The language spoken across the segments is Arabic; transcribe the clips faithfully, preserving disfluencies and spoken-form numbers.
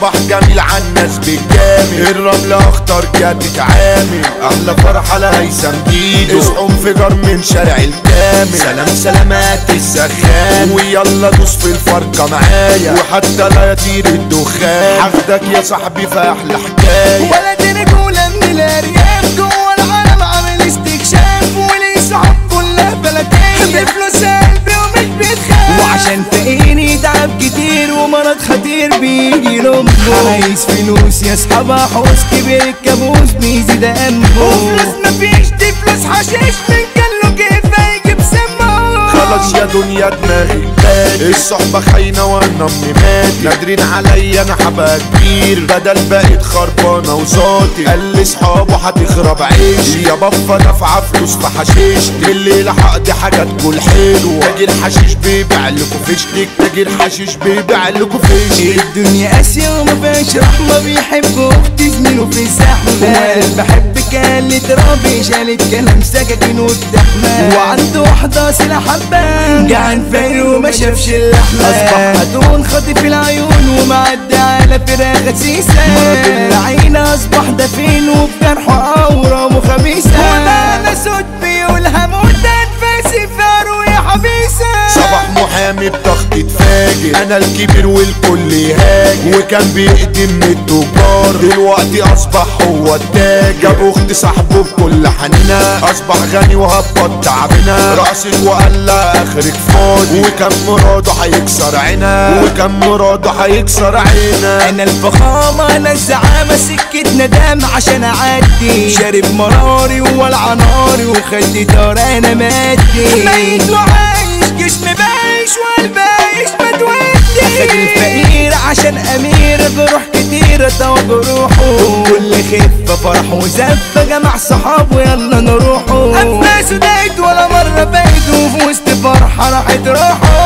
صباح جميل عالناس بالجامل، الرمل اخطر جات تتعامل، احلى فرحة لهيثم ديدو، اصحوا انفجار من شارع الكامل، سلام سلامات السخان، ويلا دوس في الفرقة معايا وحتى لا يطير الدخان، هاخدك يا صاحبي في احلى حكاية، ولد رجولة من الارياف جوه العالم عامل استكشاف، وليه صحاب كلها بلدية بفلوس قلبي ومش بتخاف، وعشان فقير يتعب كتير ومرض خطير بيجي لأمه، عايز فلوس يا اصحاب حوس كبير الكابوس بيزيد همه، وفلوس مفيش دي فلوس حشيش من كله كيف هيجيب سمه، خلاص يا دنيا دماغي بات، الصحبة خاينة وانا امي مات، نادرين عليا انا حبقى كبير، بدل بقيت خربانة وصوتي، قال لي صحابه هتخرب عيشي، يا بفا دافعة فلوس في حشيشتي، الليلة هقضي حاجات كل حلوة، تاجر حشيش بيبيع لكم فيشتك، تاجر حشيش بيبيع لكم فيشتك، الدنيا قاسية وما فيهاش رحمة، بيحب اختي زميله في الزحمة، وقال بحبك قالت ربي شالت كلام سكاكين وبتحمى، وعنده واحدة سلاح حبان جعان فاير وما شافش اللحمة، اصبح هدون خاطف العيون ومعدي على فراخ سيسة، مرض العين اصبح دفين وبجرحه اورام وخبيثة، وده انا صوت بيقول هموت انفاسي فارو يا حبيسة، صباح محامي بتخطيط فاجر، انا الكبير والكل يهاجر، وكان بيقدم من التجار دلوقتي اصبح هو التاج، جاب اخت صاحبه بكل حنينه، اصبح غني وهبط تعبنا، رقصك وقال لها اخرك فاضي، وكان مراده هيكسر عينا، وكان مراده هيكسر عينا، انا الفخامة انا الزعامة سكة ندام عشان اعدي، شارب مراري والع ناري وخدي دار انا مادي، ميت وعايش جسم بايش والبايش متودي، اخد الفقير عشان امير جروح كتير طوى جروحه، كل خفة فرح وزفة جمع صحابه يلا نروحه، انفاسه دايت ولا مرة بايته وفي وسط فرحة راحت روحه،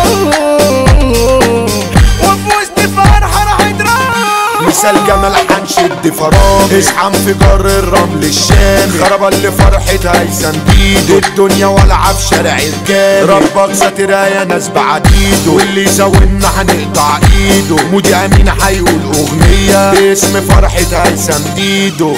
وفي وسط فرحة راحت روحه، مثال جمال هنشد فراغ، اصحى انفجار الرمل الشام، خرب اللي فرحة هيثم ديدو، الدنيا والعب شارع الكام، ربك ساترها يا ناس بعديده، واللي يزاولنا هنقطع ايده، مودي امين هيقول اغنية باسم فرحة هيثم ديدو،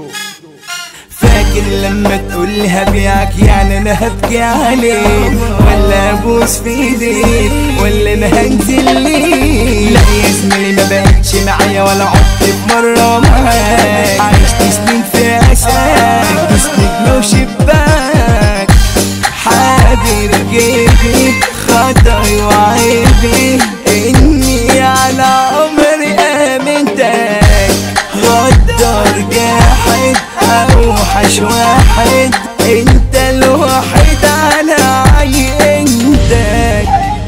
فاكر لما تقول هبيعك يعني انا هبكي عليك، ولا ابوس في ايديك ولا انا هنزل ليك، لا يا زميلي ما بقتش معايا ولا عدت في مرة معاك، عشت سنين في اساك دوس نجمة وشباك، حاضر جيبي خطأي وعيبي اني على عمري امنتك، غدار جاحد اوحش واحد انت الوحيد على عينتك،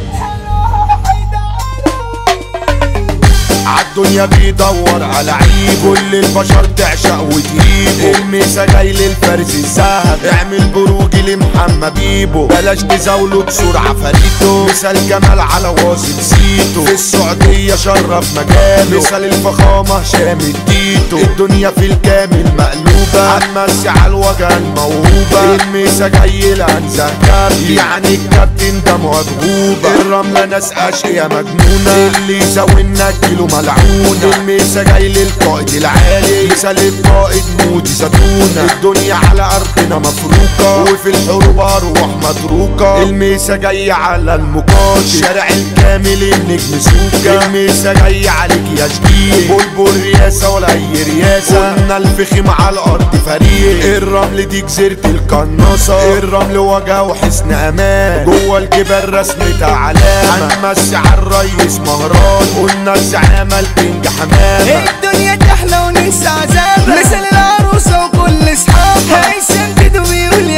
عالدنيا بيدور على عيب، كل البشر تعشق وتهيبه، الميسا جاي للفارس الذهب، اعمل بروجي لمحمد بيبو، بلاش تزاوله بسور عفاريته، مثال جمال على واصل سيتو، في السعودية شرف مجاله، مثال الفخامة هشام التيتو، الدنيا في الكامل مقلوبة، عالمسي عالوجه الموهوبة، الميسا جاي لانزه كابتن، يعني الكابتن ده موهوبة، الرملة ناس اشقية مجنونة، اللي يزاولنا كيلو ملعونة، الميسا جاي للقائد العالي، مثال القائد مودي زتونة، الدنيا على ارضنا مفروكة، وفي الحروب اروح متروكة، الميسا جاي على المقاتل، شارع الكامل النجم سوكة، الميسا جاي عليك يا جديد، بلبل رياسة ولا اي رياسة، قلنا الفخم على الارض فريق، الرمل دي جزيرة القناصة، الرمل وجه وحسن امان، جوه الجبال رسمتها علامة، هنمسي على الريس مهران، قلنا الزعامة الكينج حمامة، الدنيا تحلى وننسى عذابها، مثل العروسة وكل اصحابها، هيثم ديدو بيقول